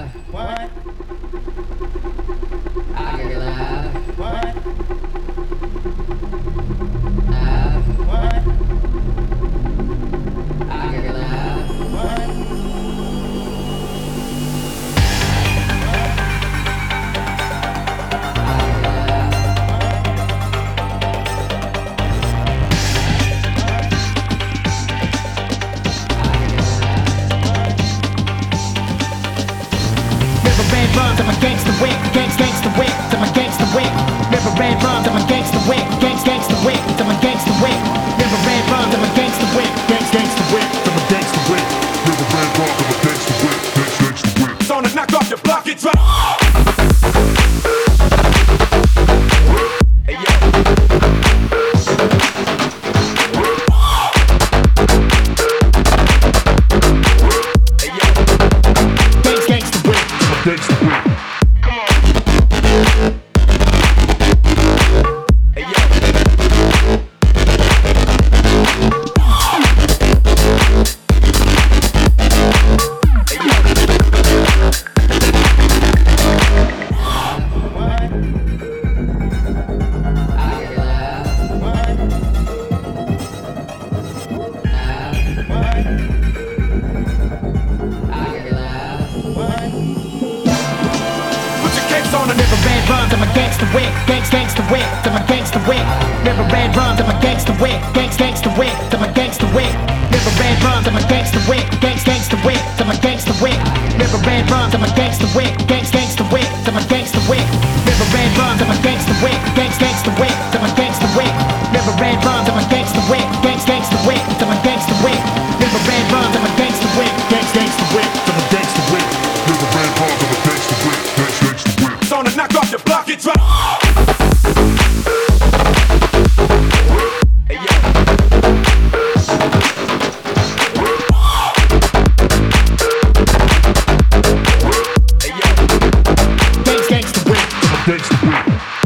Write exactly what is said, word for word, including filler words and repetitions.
What? Águila. What? Ah, What? águila. What? Never ran runs, I'm a gangster wick, gangs gangster wick, I'm a gangster wick. Never ran runs, I'm a gangster wick, gangs gangster wick, I'm a gangster wick. Never ran runs, I'm a gangster wick, gangs gangster wick, I'm a gangster wick. Never ran wrong, I'm a gangster whip, gangsta, gangsta whip. It's on to knock off your block and drop. Hey, yo. Hey, yo. Gangs gangster wick. I'm a gangsta whip. Hey, yo. Hey, yo. Águila. Águila. Put your capes on and Never ran runs, I'm a gangster wick, gangs gangster wick, I'm a gangster wick. Never ran runs, I'm a gangster wick, gangs gangster wick, I'm a gangster wick. Never ran runs, I'm a gangster wick, gangs gangster wick, I'm a gangster wick. Never ran runs, I'm a gangster wick, gangs gangster wick, I'm a gangster wick. Never ran runs, I'm a gangster wick, gangs gangster wick, I'm a gangster wick. Never ran runs, I'm a gangster wick, gangs gangster wick, I'm a gangster wick. Never ran runs, I'm a gangster wick, gangs gangster wick, I'm a gangster wick. Never ran wrong, I'm a gangsta whip, gangsta, gangsta whip. it's on to knock off your block and drop. Hey, yo. Hey, yo. Gangs gangster wick. I'm a gangsta whip.